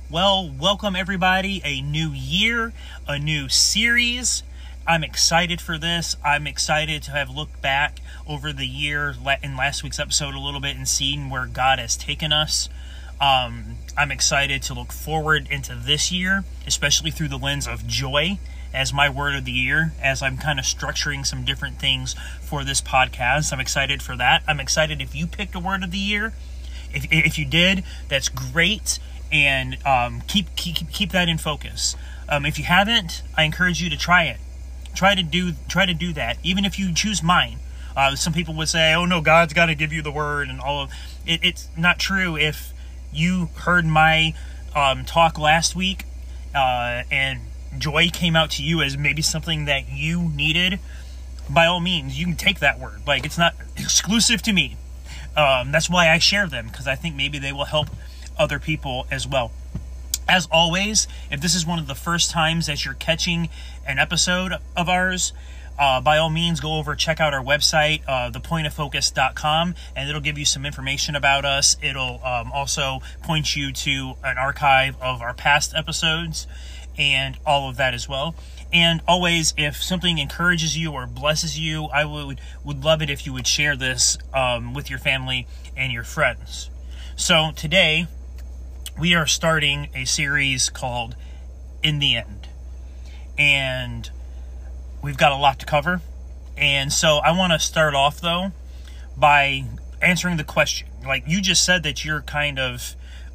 Well, welcome everybody. A new year, a new series. I'm excited for this. I'm excited to have looked back over the year in last week's episode a little bit and seen where God has taken us. I'm excited to look forward into this year, especially through the lens of joy as my word of the year, as I'm kind of structuring some different things for this podcast. I'm excited for that. I'm excited if you picked a word of the year. If you did, that's great. And keep that in focus. If you haven't, I encourage you to try it. Try to do that, even if you choose mine. Some people would say, "Oh no, God's got to give you the word," and all of it. It's not true. If you heard my talk last week, and joy came out to you as maybe something that you needed, by all means, you can take that word. Like, it's not exclusive to me. That's why I share them, because I think maybe they will help other people as well. As always, if this is one of the first times that you're catching an episode of ours, by all means, go over, check out our website, thepointoffocus.com, and it'll give you some information about us. It'll also point you to an archive of our past episodes and all of that as well. And always, if something encourages you or blesses you, I would love it if you would share this with your family and your friends. So today, we are starting a series called In the End. And we've got a lot to cover. And so I want to start off, though, by answering the question. Like, you just said that you're kind of,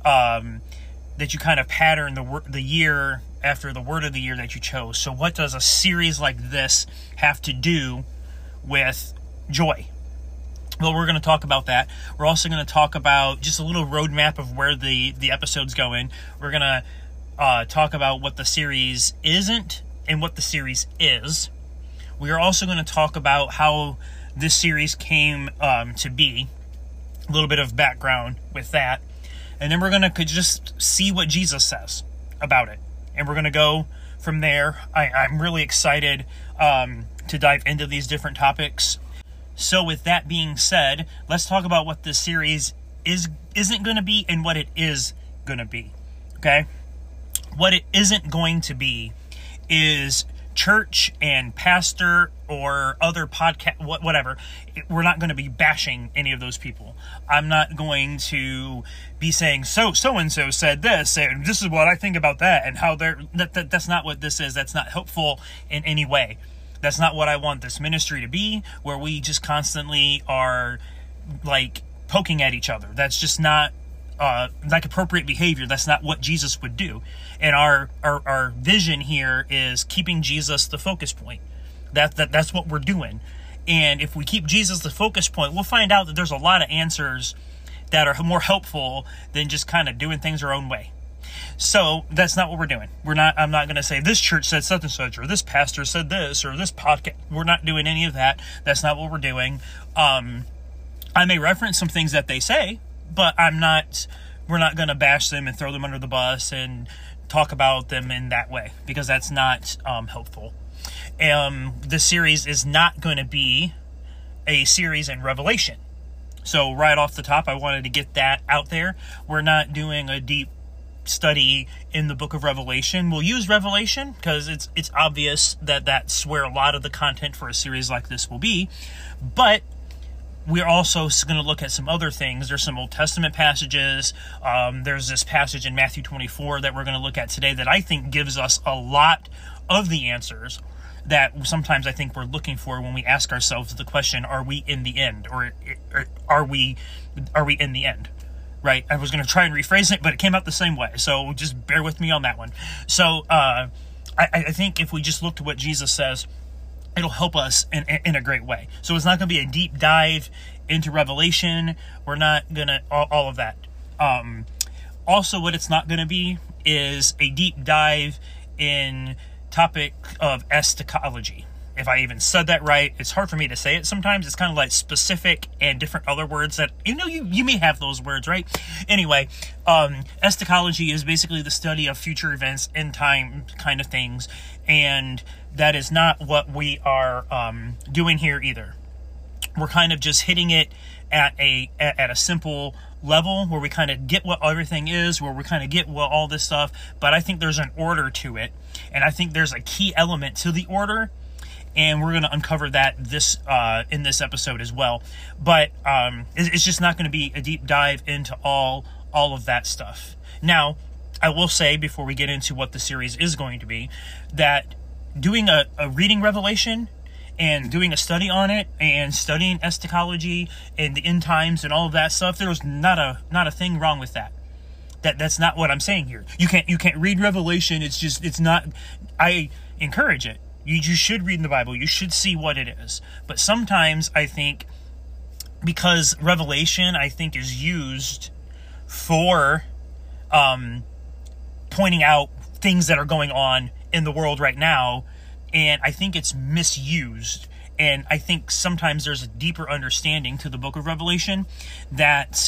pattern the year after the word of the year that you chose. So what does a series like this have to do with joy? Well, we're going to talk about that. We're also going to talk about just a little roadmap of where the episode's going. We're going to talk about what the series isn't and what the series is. We are also going to talk about how this series came to be, a little bit of background with that. And then we're going to just see what Jesus says about it. And we're going to go from there. I'm really excited to dive into these different topics. So with that being said, let's talk about what this series isn't going to be and what it is going to be, okay? What it isn't going to be is church and pastor or other podcast, whatever. We're not going to be bashing any of those people. I'm not going to be saying, so-and-so said this, and this is what I think about that, and how that's not what this is. That's not helpful in any way. That's not what I want this ministry to be, where we just constantly are, like, poking at each other. That's just not, like, appropriate behavior. That's not what Jesus would do. And our vision here is keeping Jesus the focus point. That's what we're doing. And if we keep Jesus the focus point, we'll find out that there's a lot of answers that are more helpful than just kind of doing things our own way. So that's not what we're doing. I'm not going to say this church said such and such, or this pastor said this, or this podcast. We're not doing any of that. That's not what we're doing. I may reference some things that they say, but we're not going to bash them and throw them under the bus and talk about them in that way, because that's not helpful. This series is not going to be a series in Revelation. So right off the top, I wanted to get that out there. We're not doing a deep study in the book of Revelation. We'll use Revelation because it's obvious that that's where a lot of the content for a series like this will be. But we're also going to look at some other things. There's some Old Testament passages. There's this passage in Matthew 24 that we're going to look at today that I think gives us a lot of the answers that sometimes I think we're looking for when we ask ourselves the question, are we in the end? Or are we in the end? Right? I was going to try and rephrase it, but it came out the same way. So just bear with me on that one. So I think if we just look to what Jesus says, it'll help us in a great way. So it's not going to be a deep dive into Revelation. We're not going to, all of that. Also, what it's not going to be is a deep dive in topic of eschatology. If I even said that right, it's hard for me to say it sometimes. It's kind of like specific and different other words that, you may have those words, right? Anyway, eschatology is basically the study of future events, end time kind of things, and that is not what we are doing here either. We're kind of just hitting it at a simple level where we kind of get what everything is, where we kind of get what all this stuff, but I think there's an order to it, and I think there's a key element to the order, and we're going to uncover that in this episode as well. But it's just not going to be a deep dive into all of that stuff. Now, I will say, before we get into what the series is going to be, that doing a reading Revelation and doing a study on it and studying eschatology and the end times and all of that stuff, there's not a thing wrong with that. That's not what I'm saying here. You can't read Revelation. It's not. I encourage it. You should read in the Bible. You should see what it is. But sometimes I think, because Revelation, I think, is used for pointing out things that are going on in the world right now, and I think it's misused. And I think sometimes there's a deeper understanding to the book of Revelation that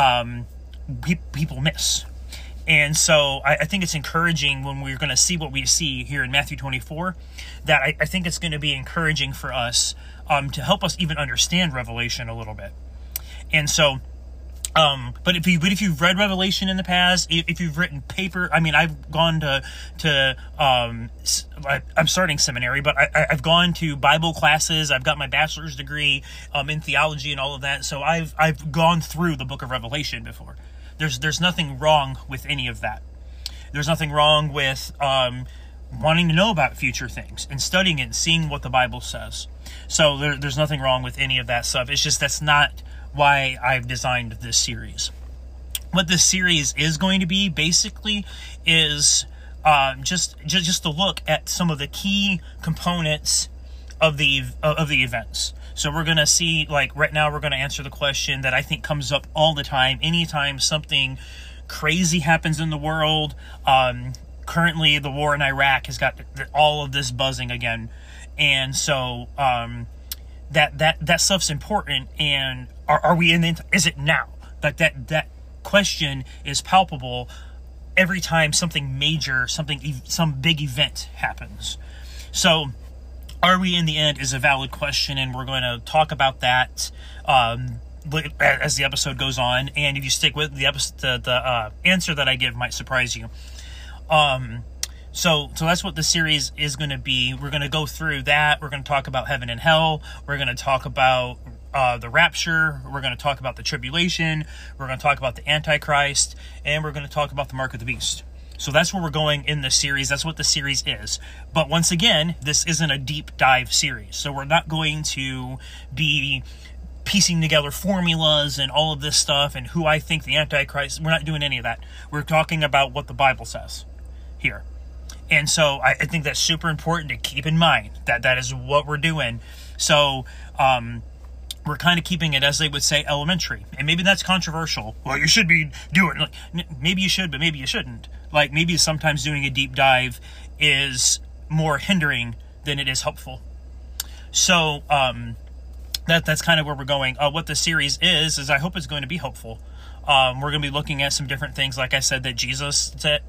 people miss. And so I think it's encouraging when we're going to see what we see here in Matthew 24, that I think it's going to be encouraging for us to help us even understand Revelation a little bit. And so, but if you've read Revelation in the past, if you've written paper, I mean, I've gone I'm starting seminary, but I've gone to Bible classes. I've got my bachelor's degree in theology and all of that. So I've gone through the book of Revelation before. There's nothing wrong with any of that. There's nothing wrong with wanting to know about future things and studying it and seeing what the Bible says. So there's nothing wrong with any of that stuff. It's just that's not why I've designed this series. What this series is going to be basically is just to look at some of the key components of the events. So we're going to see, like right now, we're going to answer the question that I think comes up all the time. Anytime something crazy happens in the world, currently the war in Iraq has got all of this buzzing again. And so that stuff's important. And are we in the, is it now? Like that question is palpable every time something major, some big event happens. So, are we in the end is a valid question, and we're going to talk about that as the episode goes on. And if you stick with the episode, the answer that I give might surprise you. So that's what the series is going to be. We're going to go through that. We're going to talk about heaven and hell. We're going to talk about the rapture. We're going to talk about the tribulation. We're going to talk about the Antichrist, and we're going to talk about the mark of the beast. So that's where we're going in this series. That's what the series is. But once again, this isn't a deep dive series. So we're not going to be piecing together formulas and all of this stuff and who I think the Antichrist. We're not doing any of that. We're talking about what the Bible says here. And so I think that's super important to keep in mind that is what we're doing. So we're kind of keeping it, as they would say, elementary. And maybe that's controversial. Well, you should be doing, like, maybe you should, but maybe you shouldn't. Like, maybe sometimes doing a deep dive is more hindering than it is helpful. So that's kind of where we're going. What the series is I hope it's going to be helpful. We're going to be looking at some different things, like I said, that Jesus said.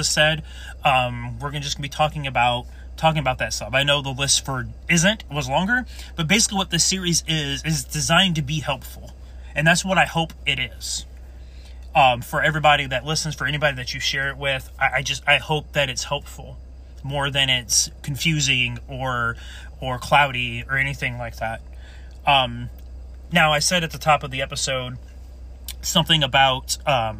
We're just going to be talking about that stuff. I know the list was longer, but basically what this series is designed to be helpful. And that's what I hope it is. For everybody that listens, for anybody that you share it with, I hope that it's helpful more than it's confusing or cloudy or anything like that. Now, I said at the top of the episode something about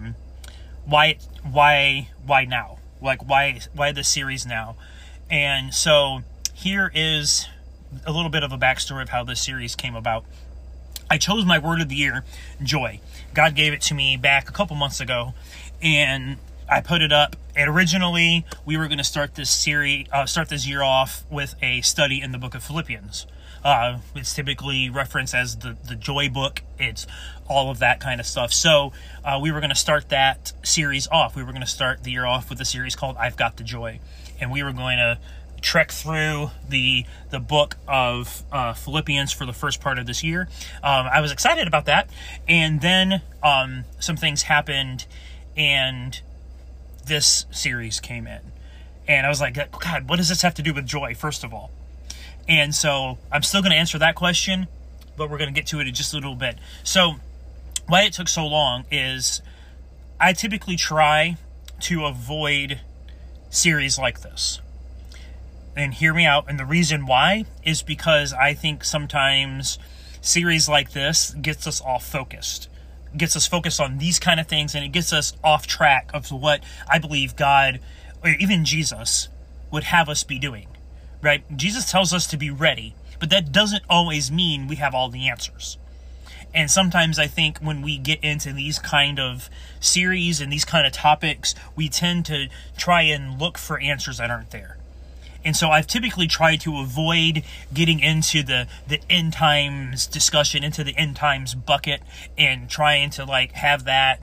why now? Like, why this series now? And so here is a little bit of a backstory of how this series came about. I chose my word of the year, joy. God gave it to me back a couple months ago, and I put it up. And originally, we were going to start this year off with a study in the book of Philippians. It's typically referenced as the joy book. It's all of that kind of stuff. So we were going to start that series off. We were going to start the year off with a series called I've Got the Joy. And we were going to trek through the book of Philippians for the first part of this year. I was excited about that. And then some things happened, and this series came in. And I was like, God, what does this have to do with joy, first of all? And so I'm still going to answer that question, but we're going to get to it in just a little bit. So why it took so long is I typically try to avoid series like this. And hear me out. And the reason why is because I think sometimes series like this gets us off focused. Gets us focused on these kind of things, and it gets us off track of what I believe God, or even Jesus, would have us be doing. Right? Jesus tells us to be ready, but that doesn't always mean we have all the answers. And sometimes I think when we get into these kind of series and these kind of topics, we tend to try and look for answers that aren't there. And so I've typically tried to avoid getting into the end times discussion, into the end times bucket, and trying to like have that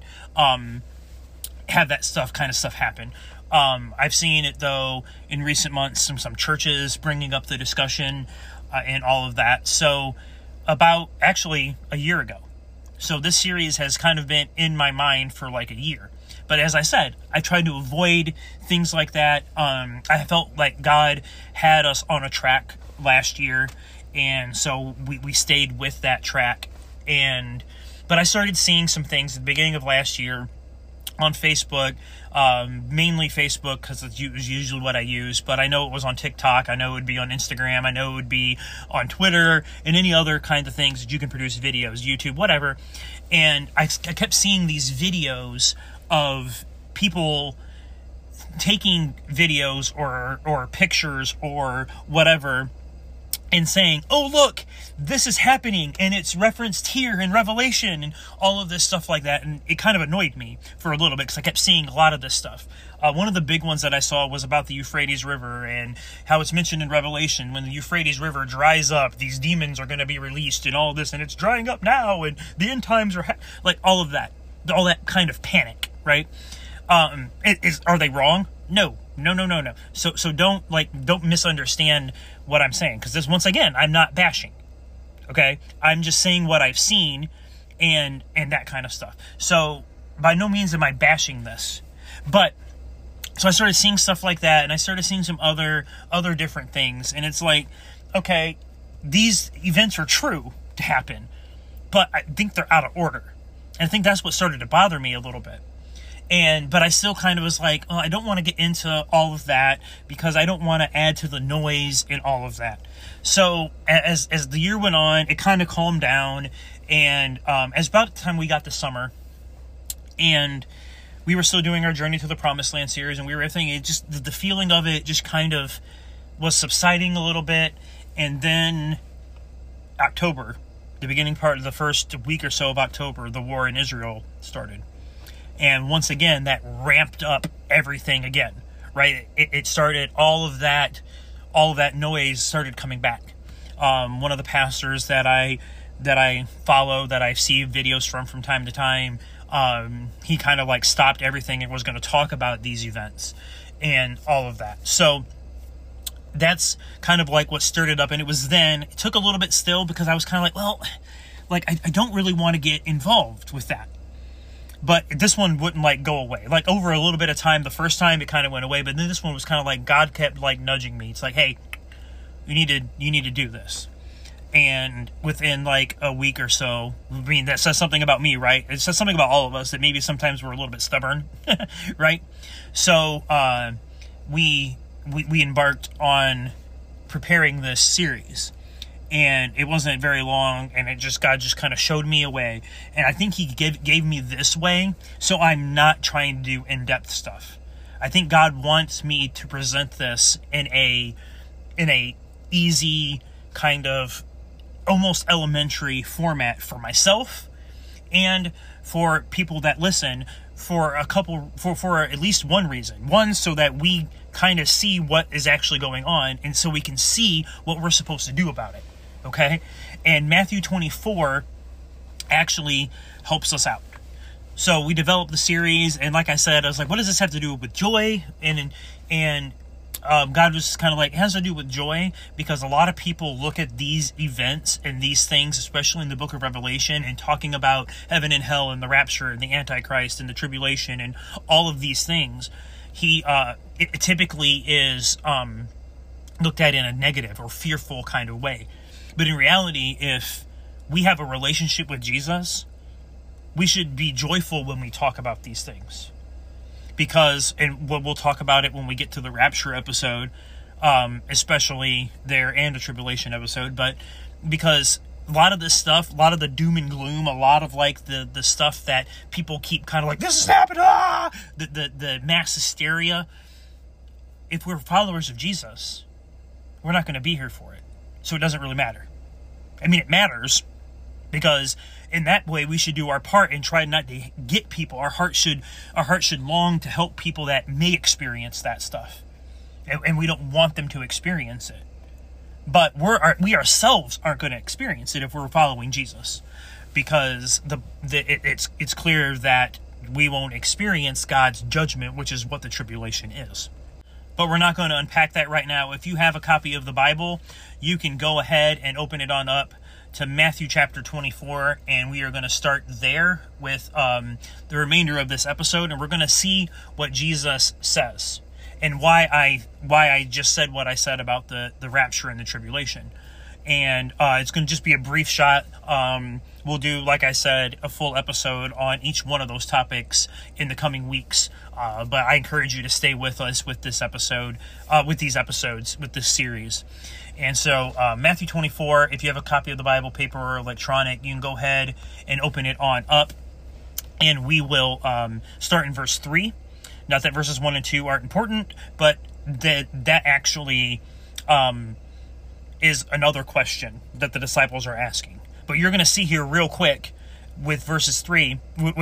stuff happen. I've seen it though in recent months, some churches bringing up the discussion and all of that. So about actually a year ago. So this series has kind of been in my mind for like a year. But as I said, I tried to avoid things like that. I felt like God had us on a track last year, and so we stayed with that track. But I started seeing some things at the beginning of last year on Facebook, mainly Facebook because it's usually what I use, but I know it was on TikTok, I know it would be on Instagram, I know it would be on Twitter, and any other kind of things that you can produce videos, YouTube, whatever. And I kept seeing these videos of people taking videos or pictures or whatever and saying, oh, look, this is happening, and it's referenced here in Revelation, and all of this stuff like that. And it kind of annoyed me for a little bit because I kept seeing a lot of this stuff. One of the big ones that I saw was about the Euphrates River and how it's mentioned in Revelation. When the Euphrates River dries up, these demons are going to be released and all this, and it's drying up now, and the end times are like all of that kind of panic, right? Are they wrong? No. So don't misunderstand what I'm saying, because this, once again, I'm not bashing. Okay, I'm just saying what I've seen and that kind of stuff. So by no means am I bashing this, but so I started seeing stuff like that, and I started seeing some other different things, and it's like, okay, these events are true to happen, but I think they're out of order, and I think that's what started to bother me a little bit. But I still kind of was like, oh, I don't want to get into all of that because I don't want to add to the noise and all of that. So as the year went on, it kind of calmed down, and as about the time we got to summer, and we were still doing our Journey to the Promised Land series, and we were everything. It just, the feeling of it just kind of was subsiding a little bit, and then October, the beginning part of the first week or so of October, the war in Israel started. And once again, that ramped up everything again, right? It started, all of that noise started coming back. One of the pastors that I follow, that I see videos from time to time, he kind of like stopped everything and was going to talk about these events and all of that. So that's kind of like what stirred it up. And it took a little bit still because I was kind of like, well, like I don't really want to get involved with that. But this one wouldn't like go away. Like over a little bit of time, the first time it kind of went away, but then this one was kind of like God kept like nudging me. It's like, hey, you need to do this. And within like a week or so, I mean, that says something about me, right? It says something about all of us that maybe sometimes we're a little bit stubborn, right? So we embarked on preparing this series. And it wasn't very long, and God just kind of showed me a way. And I think he gave me this way, so I'm not trying to do in-depth stuff. I think God wants me to present this in a easy, kind of almost elementary format for myself and for people that listen, for at least one reason. One, so that we kind of see what is actually going on, and so we can see what we're supposed to do about it. Okay? And Matthew 24 actually helps us out. So we developed the series, and like I said, I was like, what does this have to do with joy? And God was kind of like, it has to do with joy, because a lot of people look at these events and these things, especially in the book of Revelation, and talking about heaven and hell and the rapture and the Antichrist and the tribulation and all of these things. It typically is looked at in a negative or fearful kind of way. But in reality, if we have a relationship with Jesus, we should be joyful when we talk about these things. Because, and we'll talk about it when we get to the rapture episode, especially there, and the tribulation episode, but because a lot of this stuff, a lot of the doom and gloom, a lot of like the stuff that people keep kind of like, this is happening, the mass hysteria, if we're followers of Jesus, we're not going to be here for it. So it doesn't really matter. I mean, it matters, because in that way we should do our part and try not to get people. Our heart should long to help people that may experience that stuff, and we don't want them to experience it. But we ourselves aren't going to experience it if we're following Jesus, because it's clear that we won't experience God's judgment, which is what the tribulation is. But we're not going to unpack that right now. If you have a copy of the Bible, you can go ahead and open it on up to Matthew chapter 24, and we are going to start there with the remainder of this episode, and we're going to see what Jesus says and why I just said what I said about the rapture and the tribulation. And it's going to just be a brief shot. We'll do, like I said, a full episode on each one of those topics in the coming weeks. But I encourage you to stay with us with this episode, with these episodes, with this series. And so Matthew 24, if you have a copy of the Bible, paper or electronic, you can go ahead and open it on up. And we will start in verse 3. Not that verses 1 and 2 aren't important, but that actually is another question that the disciples are asking. But you're going to see here real quick with verses 3,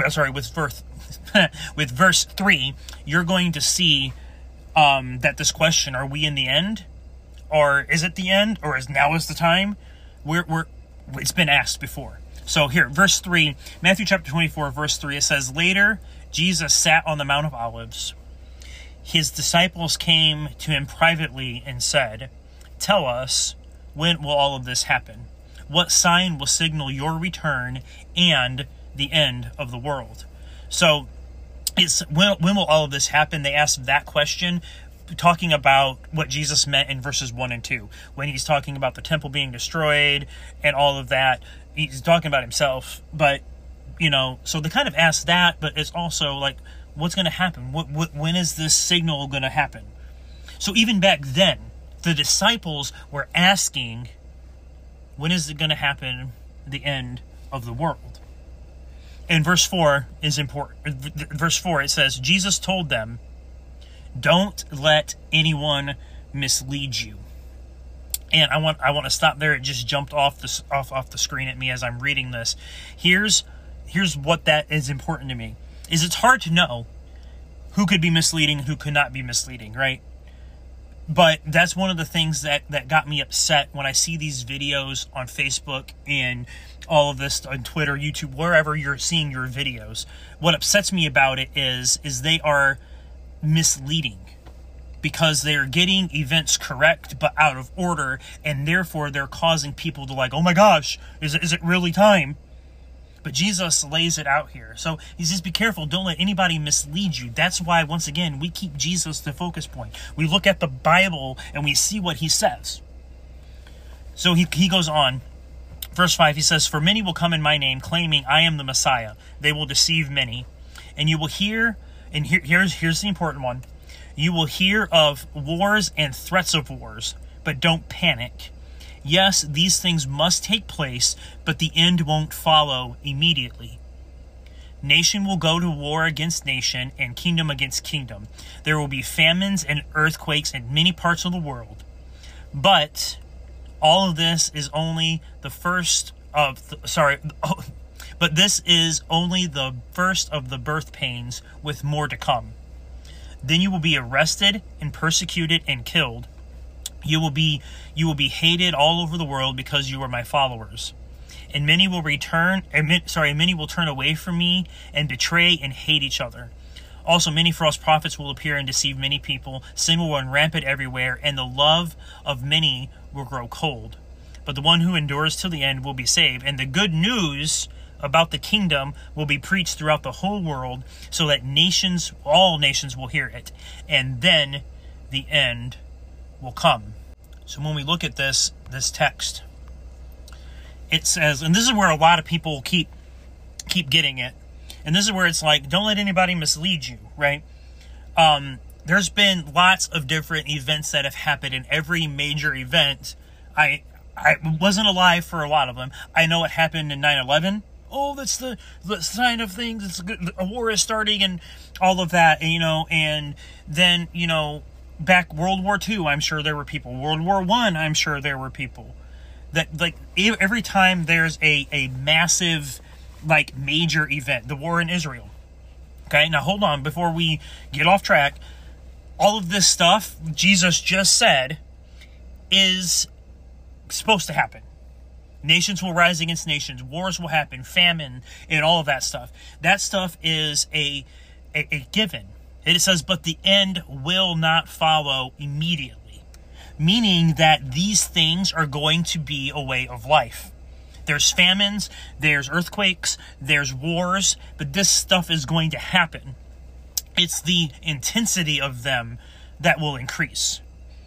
with verse 3, you're going to see that this question, are we in the end? Or is it the end? Or is now the time? It's been asked before. So here, verse 3, Matthew chapter 24, verse 3, it says, "Later, Jesus sat on the Mount of Olives. His disciples came to him privately and said, 'Tell us, when will all of this happen? What sign will signal your return and the end of the world?'" So, when will all of this happen? They asked that question, talking about what Jesus meant in verses 1 and 2. When he's talking about the temple being destroyed and all of that, he's talking about himself. But, so they kind of asked that, but it's also like, what's going to happen? When is this signal going to happen? So even back then, the disciples were asking, when is it going to happen, the end of the world? And verse 4 is important. Verse 4, it says, Jesus told them, "Don't let anyone mislead you." And I want to stop there. It just jumped off the screen at me as I'm reading this. Here's what that is important to me. Is it's hard to know who could be misleading and who could not be misleading, right? But that's one of the things that got me upset when I see these videos on Facebook and all of this on Twitter, YouTube, wherever you're seeing your videos. What upsets me about it is they are misleading, because they are getting events correct but out of order, and therefore they're causing people to like, oh my gosh, is it really time? But Jesus lays it out here. So he says, be careful, don't let anybody mislead you. That's why, once again, we keep Jesus the focus point. We look at the Bible and we see what he says. So he goes on. Verse 5, he says, "For many will come in my name, claiming I am the Messiah. They will deceive many. And you will hear," and here's the important one, "you will hear of wars and threats of wars, but don't panic. Yes, these things must take place, but the end won't follow immediately. Nation will go to war against nation, and kingdom against kingdom. There will be famines and earthquakes in many parts of the world. But all of this is only the first of but this is only the first of the birth pains, with more to come. Then you will be arrested and persecuted and killed. You will be hated all over the world because you are my followers. And many will turn away from me and betray and hate each other. Also, many false prophets will appear and deceive many people. Sin will run rampant everywhere, and the love of many will grow cold. But the one who endures till the end will be saved. And the good news about the kingdom will be preached throughout the whole world, so that all nations will hear it. And then the end will come." So when we look at this text, it says, and this is where a lot of people keep getting it, And this is where it's like, don't let anybody mislead you, right? There's been lots of different events that have happened in every major event. I wasn't alive for a lot of them. I know what happened in 9/11. Oh, that's the sign of things. It's a war is starting and all of that, and then, back World War II, I'm sure there were people. World War I, I'm sure there were people. That, like, every time there's a massive, like, major event, the war in Israel. Okay, now hold on, before we get off track, all of this stuff Jesus just said is supposed to happen. Nations will rise against nations, wars will happen, famine, and all of that stuff. That stuff is a given. It says, but the end will not follow immediately, meaning that these things are going to be a way of life. There's famines, there's earthquakes, there's wars, but this stuff is going to happen. It's the intensity of them that will increase.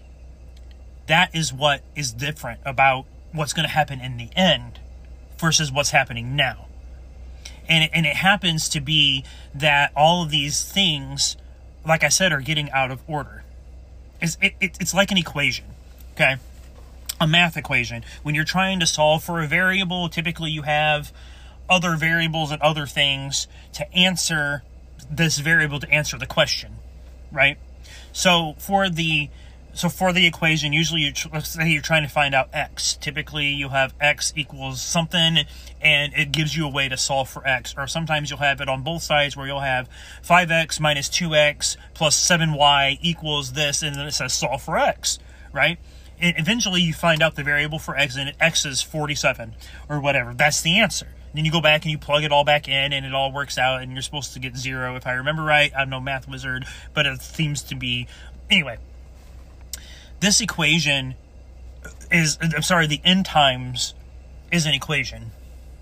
That is what is different about what's going to happen in the end versus what's happening now. And it happens to be that all of these things, like I said, are getting out of order. It's like an equation, okay? A math equation. When you're trying to solve for a variable, typically you have other variables and other things to answer this variable to answer the question, right? So for the equation, usually let's say you're trying to find out x. Typically you have x equals something, and it gives you a way to solve for x. Or sometimes you'll have it on both sides where you'll have 5x minus 2x plus 7y equals this, and then it says solve for x, right? And eventually you find out the variable for x, and x is 47 or whatever. That's the answer. Then you go back and you plug it all back in, and it all works out, and you're supposed to get 0 if I remember right. I'm no math wizard, but it seems to be. Anyway, this equation is, the end times is an equation.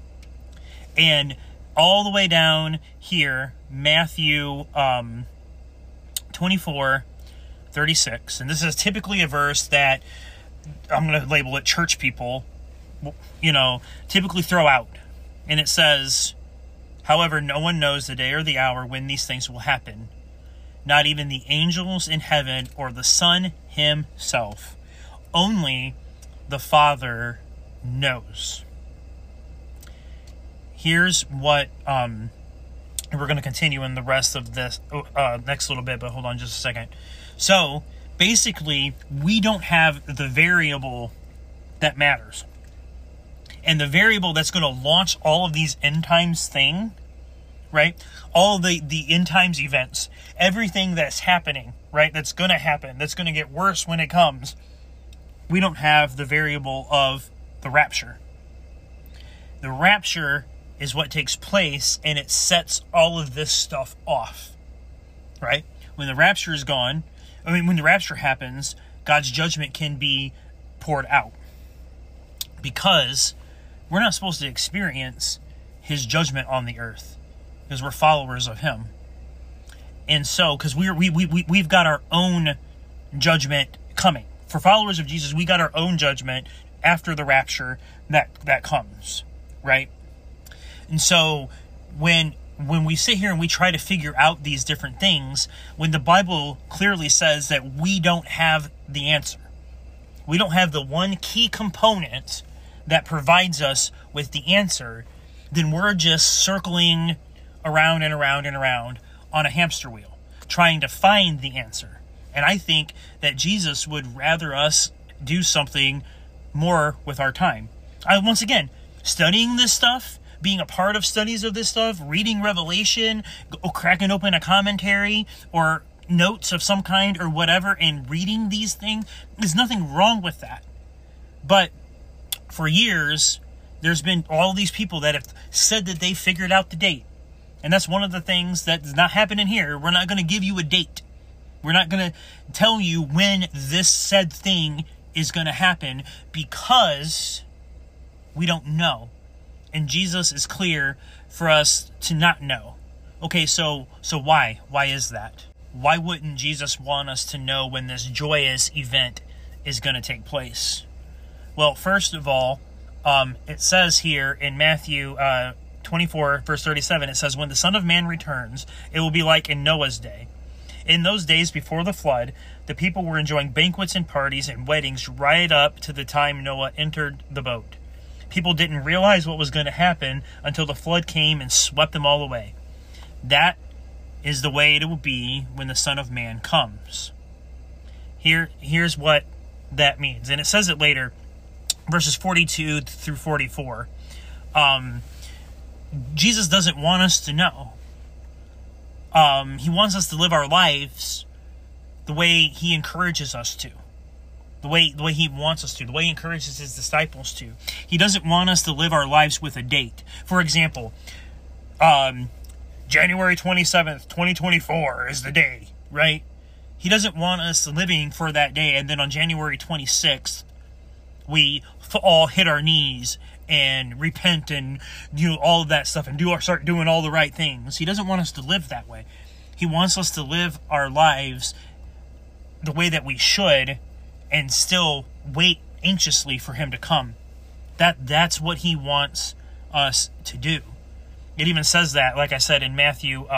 And all the way down here, Matthew 24:36, and this is typically a verse that I'm going to label it church people, typically throw out. And it says, however, no one knows the day or the hour when these things will happen, not even the angels in heaven or the Son himself. Only the Father knows. Here's what, we're going to continue in the rest of this next little bit, but hold on just a second. So, basically, we don't have the variable that matters. And the variable that's going to launch all of these end times thing, right? All the end times events, everything that's happening, right? That's going to happen. That's going to get worse when it comes. We don't have the variable of the rapture. The rapture is what takes place, and it sets all of this stuff off, right? When the rapture is gone, when the rapture happens, God's judgment can be poured out, because we're not supposed to experience his judgment on the earth, because we're followers of him. And so, because we've got our own judgment coming. For followers of Jesus, we got our own judgment after the rapture that comes, right? And so, when we sit here and we try to figure out these different things, when the Bible clearly says that we don't have the answer, we don't have the one key component that provides us with the answer, then we're just circling around and around and around on a hamster wheel, trying to find the answer. And I think that Jesus would rather us do something more with our time. Once again, studying this stuff, being a part of studies of this stuff, reading Revelation, cracking open a commentary or notes of some kind or whatever, and reading these things, there's nothing wrong with that. But for years, there's been all these people that have said that they figured out the date. And that's one of the things that's not happening here. We're not going to give you a date. We're not going to tell you when this said thing is going to happen, because we don't know. And Jesus is clear for us to not know. Okay, so why? Why is that? Why wouldn't Jesus want us to know when this joyous event is going to take place? Well, first of all, it says here in Matthew 24, verse 37, it says, "When the Son of Man returns, it will be like in Noah's day. In those days before the flood, the people were enjoying banquets and parties and weddings right up to the time Noah entered the boat. People didn't realize what was going to happen until the flood came and swept them all away. That is the way it will be when the Son of Man comes." Here's what that means. And it says it later, verses 42 through 44. Jesus doesn't want us to know. He wants us to live our lives the way he encourages us to. The way he wants us to. The way he encourages his disciples to. He doesn't want us to live our lives with a date. For example, January 27th, 2024 is the day, right? He doesn't want us living for that day, and then on January 26th, we all hit our knees and repent and do all of that stuff and start doing all the right things. He doesn't want us to live that way. He wants us to live our lives the way that we should and still wait anxiously for him to come. That's what he wants us to do. It even says that, like I said, in Matthew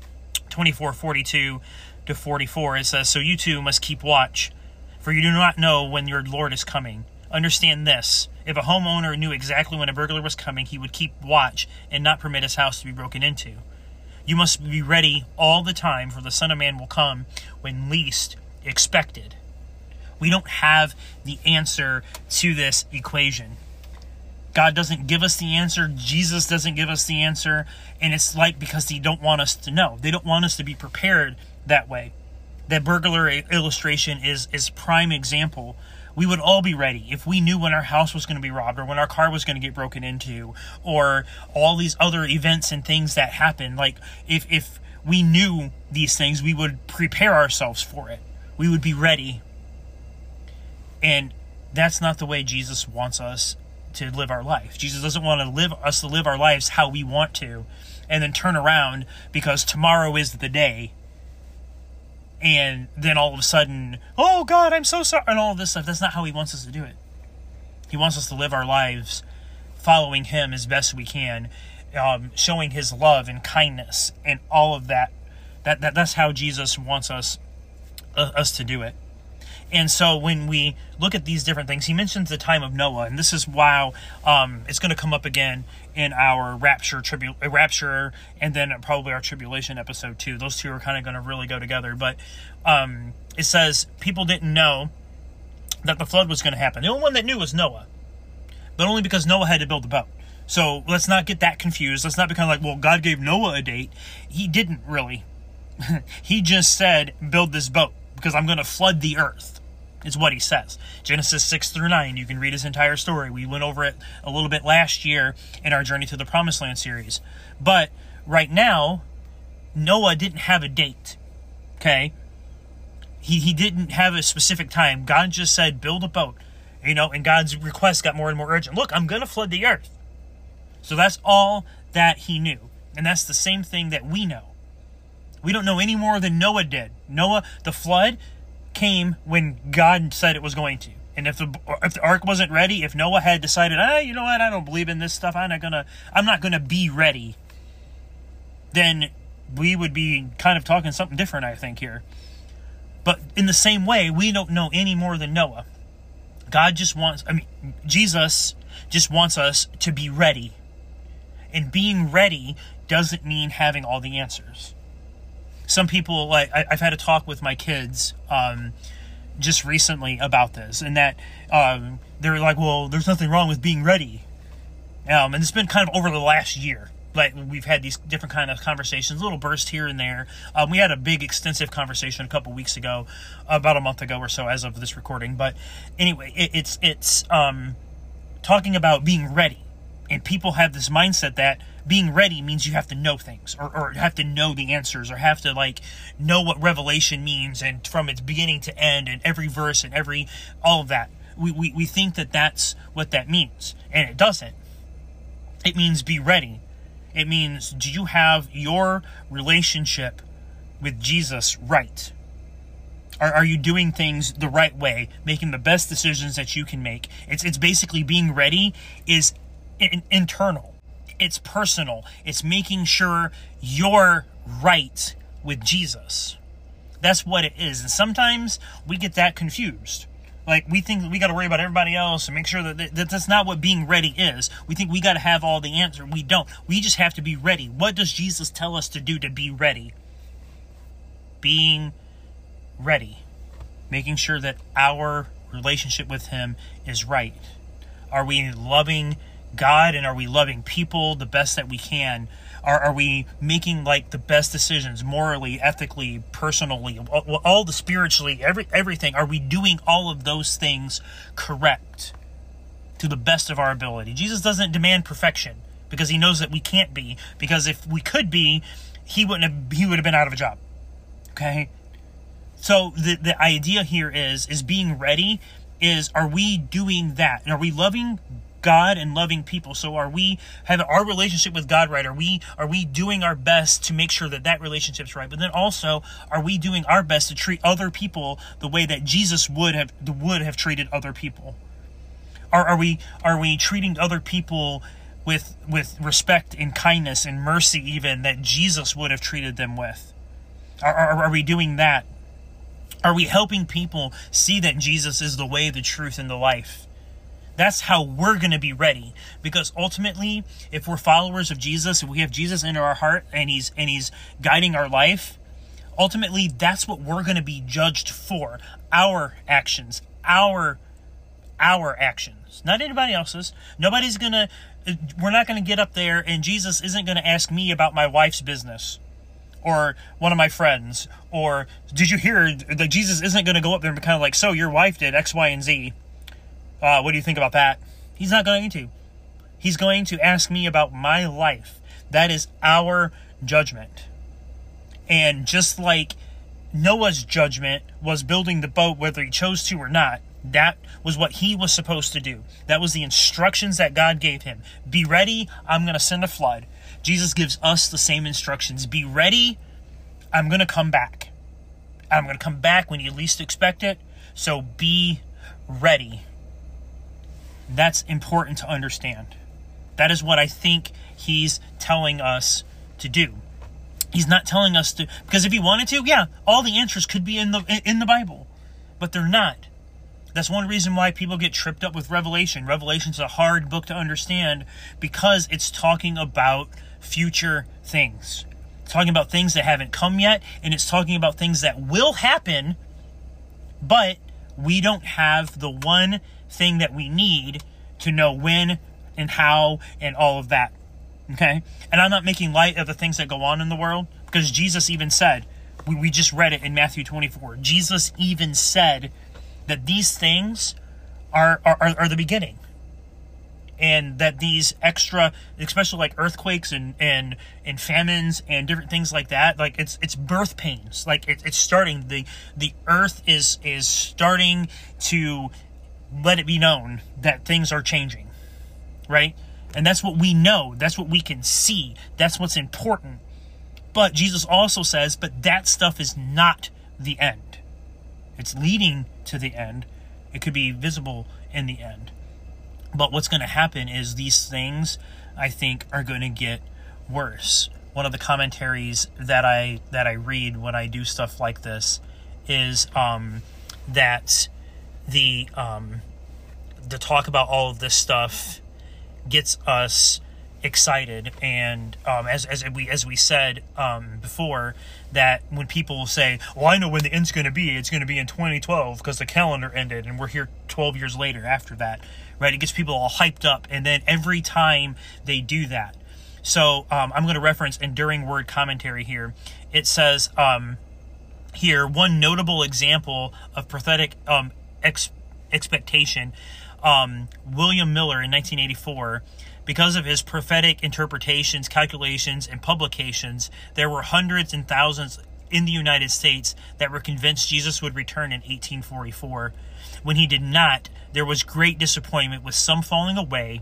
24:42 to 44, it says, "So you too must keep watch, for you do not know when your Lord is coming. Understand this, if a homeowner knew exactly when a burglar was coming, he would keep watch and not permit his house to be broken into. You must be ready all the time, for the Son of Man will come when least expected." We don't have the answer to this equation. God doesn't give us the answer. Jesus doesn't give us the answer. And it's like because they don't want us to know. They don't want us to be prepared that way. That burglar illustration is prime example. We would all be ready if we knew when our house was going to be robbed or when our car was going to get broken into or all these other events and things that happen. Like if we knew these things, we would prepare ourselves for it. We would be ready. And that's not the way Jesus wants us to live our life. Jesus doesn't want us to live our lives how we want to and then turn around because tomorrow is the day. And then all of a sudden, "Oh God, I'm so sorry," and all of this stuff. That's not how he wants us to do it. He wants us to live our lives following him as best we can, showing his love and kindness and all of that. That's how Jesus wants us to do it. And so when we look at these different things, he mentions the time of Noah, and this is why it's going to come up again in our rapture, and then probably our tribulation episode too. Those two are kind of going to really go together. But it says people didn't know that the flood was going to happen. The only one that knew was Noah, but only because Noah had to build the boat. So let's not get that confused. Let's not become like, well, God gave Noah a date. He didn't really. He just said, build this boat because I'm going to flood the earth. Is what he says. Genesis 6 through 9. You can read his entire story. We went over it a little bit last year in our Journey to the Promised Land series. But right now, Noah didn't have a date. Okay? He didn't have a specific time. God just said, build a boat. And God's request got more and more urgent. Look, I'm going to flood the earth. So that's all that he knew. And that's the same thing that we know. We don't know any more than Noah did. The flood came when God said it was going to. And if the ark wasn't ready, if Noah had decided, you know what, I don't believe in this stuff, I'm not gonna be ready, then we would be kind of talking something different, I think, here. But in the same way, we don't know any more than Noah. Jesus just wants us to be ready. And being ready doesn't mean having all the answers. Some people, like, I've had a talk with my kids just recently about this, and that they're like, well, there's nothing wrong with being ready. And it's been kind of over the last year. Like, we've had these different kind of conversations, little bursts here and there. We had a big, extensive conversation a couple weeks ago, about a month ago or so as of this recording. But anyway, it's talking about being ready. And people have this mindset that being ready means you have to know things or have to know the answers or have to know what Revelation means and from its beginning to end and every verse and all of that. We think that that's what that means, and it doesn't. It means be ready. It means, do you have your relationship with Jesus right? Are you doing things the right way, making the best decisions that you can make? It's basically being ready is internal. It's personal. It's making sure you're right with Jesus. That's what it is. And sometimes we get that confused. Like, we think that we got to worry about everybody else and make sure that that's not what being ready is. We think we got to have all the answer. We don't. We just have to be ready. What does Jesus tell us to do to be ready? Being ready. Making sure that our relationship with Him is right. Are we loving God and are we loving people the best that we can? Are we making like the best decisions morally, ethically, personally, all the spiritually, everything? Are we doing all of those things correct to the best of our ability? Jesus doesn't demand perfection because He knows that we can't be. Because if we could be, He would have been out of a job. Okay? So the idea here is being ready is, are we doing that? And are we loving God and loving people? So are we having our relationship with God right? Are we doing our best to make sure that relationship's right? But then also, are we doing our best to treat other people the way that Jesus would have treated other people? Are we treating other people with respect and kindness and mercy even that Jesus would have treated them with? Are we doing that? Are we helping people see that Jesus is the way, the truth, and the life? That's how we're going to be ready. Because ultimately, if we're followers of Jesus, if we have Jesus in our heart and he's guiding our life, ultimately that's what we're going to be judged for. Our actions, our actions, not anybody else's. We're not going to get up there and Jesus isn't going to ask me about my wife's business or one of my friends, or did you hear that Jesus isn't going to go up there and be kind of like, so your wife did X, Y, and Z. What do you think about that? He's not going to. He's going to ask me about my life. That is our judgment. And just like Noah's judgment was building the boat whether he chose to or not, that was what he was supposed to do. That was the instructions that God gave him. Be ready, I'm going to send a flood. Jesus gives us the same instructions. Be ready, I'm going to come back. I'm going to come back when you least expect it. So be ready. That's important to understand. That is what I think He's telling us to do. He's not telling us to, because if He wanted to, yeah, all the answers could be in the Bible, but they're not. That's one reason why people get tripped up with Revelation. Revelation's a hard book to understand because it's talking about future things. It's talking about things that haven't come yet, and it's talking about things that will happen, but we don't have the one thing that we need to know when and how and all of that. Okay? And I'm not making light of the things that go on in the world, because Jesus even said, we just read it in Matthew 24, Jesus even said that these things are the beginning. And that these extra, especially like earthquakes and famines and different things like that, like it's birth pains. Like it's starting, the earth is starting to let it be known that things are changing, right? And that's what we know. That's what we can see. That's what's important. But Jesus also says, but that stuff is not the end. It's leading to the end. It could be visible in the end. But what's going to happen is these things, I think, are going to get worse. One of the commentaries that I read when I do stuff like this is that the talk about all of this stuff gets us excited, and as we said before, that when people say, well, I know when the end's going to be, it's going to be in 2012 because the calendar ended and we're here 12 years later after that, right? It gets people all hyped up, and then every time they do that. So I'm going to reference Enduring Word Commentary here. It says here, one notable example of prophetic expectation, William Miller in 1984, because of his prophetic interpretations, calculations, and publications, there were hundreds and thousands in the United States that were convinced Jesus would return in 1844. When he did not, there was great disappointment, with some falling away.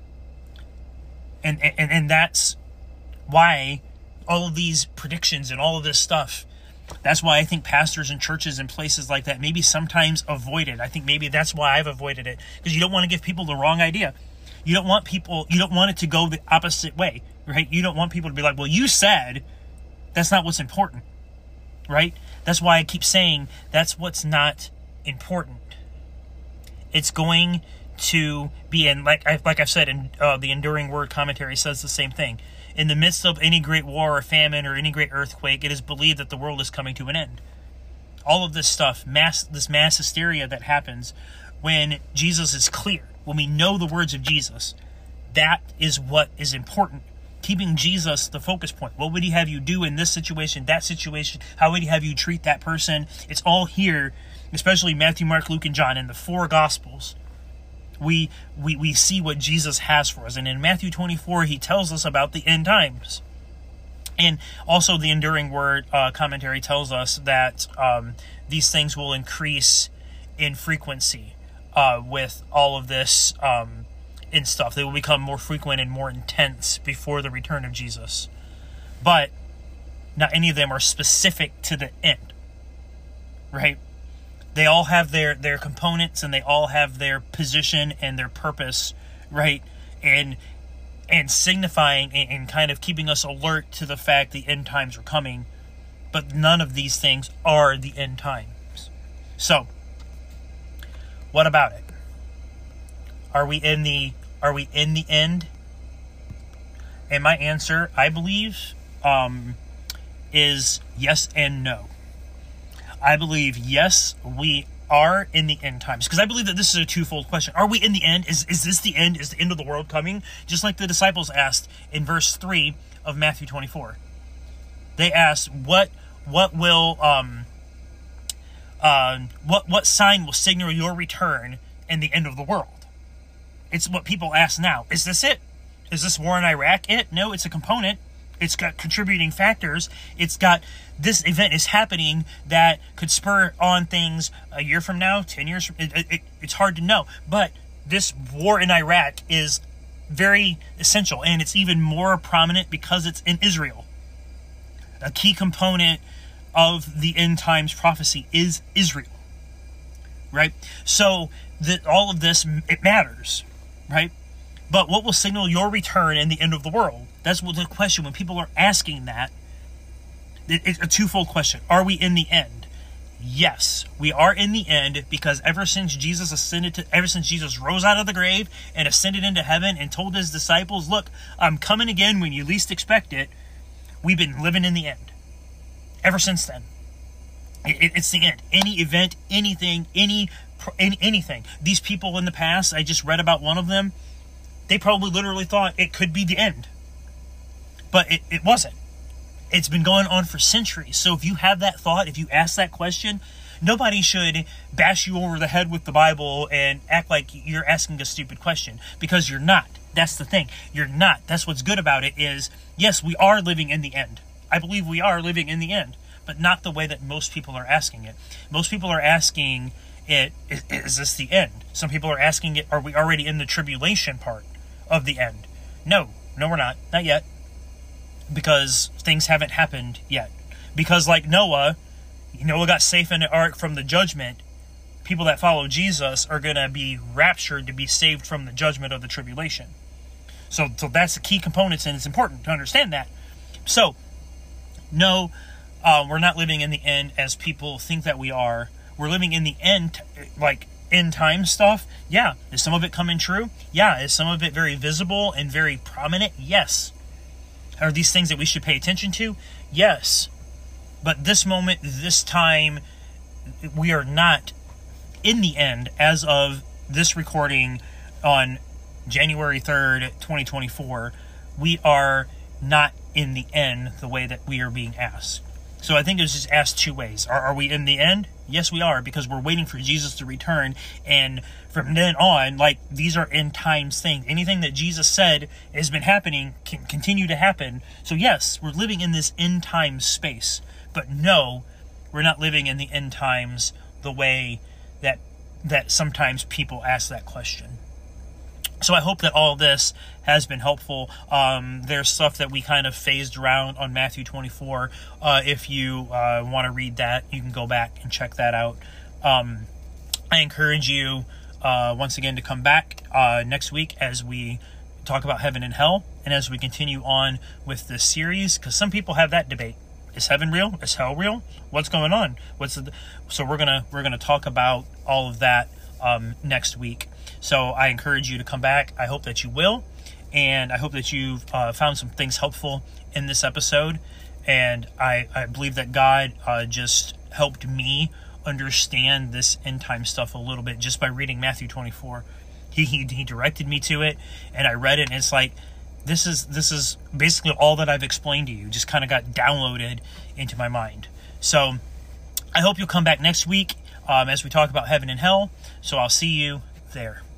And that's why all of these predictions and all of this stuff, that's why I think pastors and churches and places like that maybe sometimes avoid it. I think maybe that's why I've avoided it, because you don't want to give people the wrong idea. You don't want it to go the opposite way, right? You don't want people to be like, well, you said that's not what's important, right? That's why I keep saying that's what's not important. It's going to be in, like I've said, in the Enduring Word commentary says the same thing. In the midst of any great war or famine or any great earthquake, it is believed that the world is coming to an end. All of this stuff, this mass hysteria that happens when Jesus is clear, when we know the words of Jesus, that is what is important. Keeping Jesus the focus point. What would he have you do in this situation, that situation? How would he have you treat that person? It's all here, especially Matthew, Mark, Luke, and John, in the 4 Gospels. We see what Jesus has for us. And in Matthew 24, he tells us about the end times. And also the Enduring Word commentary tells us that these things will increase in frequency with all of this and stuff. They will become more frequent and more intense before the return of Jesus. But not any of them are specific to the end, right? They all have their components, and they all have their position and their purpose, right? And signifying and kind of keeping us alert to the fact the end times are coming. But none of these things are the end times. So, what about it? Are we in the end? And my answer, I believe, is yes and no. I believe, yes, we are in the end times. Because I believe that this is a twofold question. Are we in the end? Is this the end? Is the end of the world coming? Just like the disciples asked in verse 3 of Matthew 24. They asked, what sign will signal your return and the end of the world? It's what people ask now. Is this it? Is this war in Iraq it? No, it's a component. It's got contributing factors. It's got, this event is happening that could spur on things a year from now, 10 years from, it's hard to know. But this war in Iraq is very essential, and it's even more prominent because it's in Israel. A key component of the end times prophecy is Israel, right? So all of this, it matters, right? But what will signal your return and the end of the world? That's what the question, when people are asking that, it's a twofold question. Are we in the end? Yes, we are in the end, because ever since Jesus rose out of the grave and ascended into heaven and told his disciples, look, I'm coming again when you least expect it, we've been living in the end. Ever since then. It's the end. Any event, anything, anything. These people in the past, I just read about one of them, they probably literally thought it could be the end. But it wasn't. It's been going on for centuries. So if you have that thought, if you ask that question, nobody should bash you over the head with the Bible and act like you're asking a stupid question, because you're not. That's the thing. You're not. That's what's good about it is, yes, we are living in the end. I believe we are living in the end, but not the way that most people are asking it. Most people are asking it, is this the end? Some people are asking it, are we already in the tribulation part of the end? No, we're not. Not yet. Because things haven't happened yet. Because like Noah got safe in the ark from the judgment. People that follow Jesus are going to be raptured to be saved from the judgment of the tribulation. So that's the key components, and it's important to understand that. So, no, we're not living in the end as people think that we are. We're living in the end, like end time stuff. Yeah. Is some of it coming true? Yeah. Is some of it very visible and very prominent? Yes. Are these things that we should pay attention to? Yes. But this moment, this time, we are not in the end as of this recording on January 3rd, 2024. We are not in the end the way that we are being asked. So I think it's just asked two ways. Are we in the end? Yes, we are, because we're waiting for Jesus to return. And from then on, like, these are end times things. Anything that Jesus said has been happening can continue to happen. So yes, we're living in this end times space. But no, we're not living in the end times the way that sometimes people ask that question. So I hope that all of this has been helpful. There's stuff that we kind of phased around on Matthew 24. If you want to read that, you can go back and check that out. I encourage you once again to come back next week as we talk about heaven and hell, and as we continue on with this series, because some people have that debate. Is heaven real? Is hell real? What's going on? So we're gonna talk about all of that next week. So I encourage you to come back. I hope that you will, and I hope that you've found some things helpful in this episode. And I believe that God just helped me understand this end time stuff a little bit just by reading Matthew 24. He directed me to it, and I read it, and it's like, this is basically all that I've explained to you, just kind of got downloaded into my mind. So I hope you'll come back next week as we talk about heaven and hell. So I'll see you there.